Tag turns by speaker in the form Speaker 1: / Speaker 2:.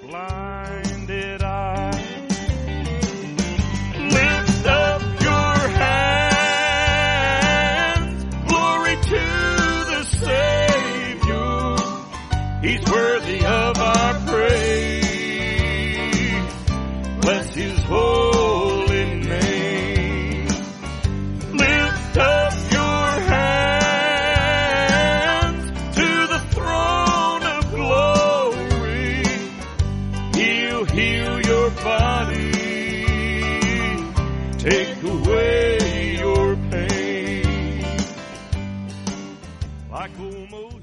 Speaker 1: blinded eye. Lift up your hands, glory to the Savior. He's worthy of our praise. Bless His holy name. Lift up your hands to the throne of glory. He'll heal your body, take away your pain. Like old Moses.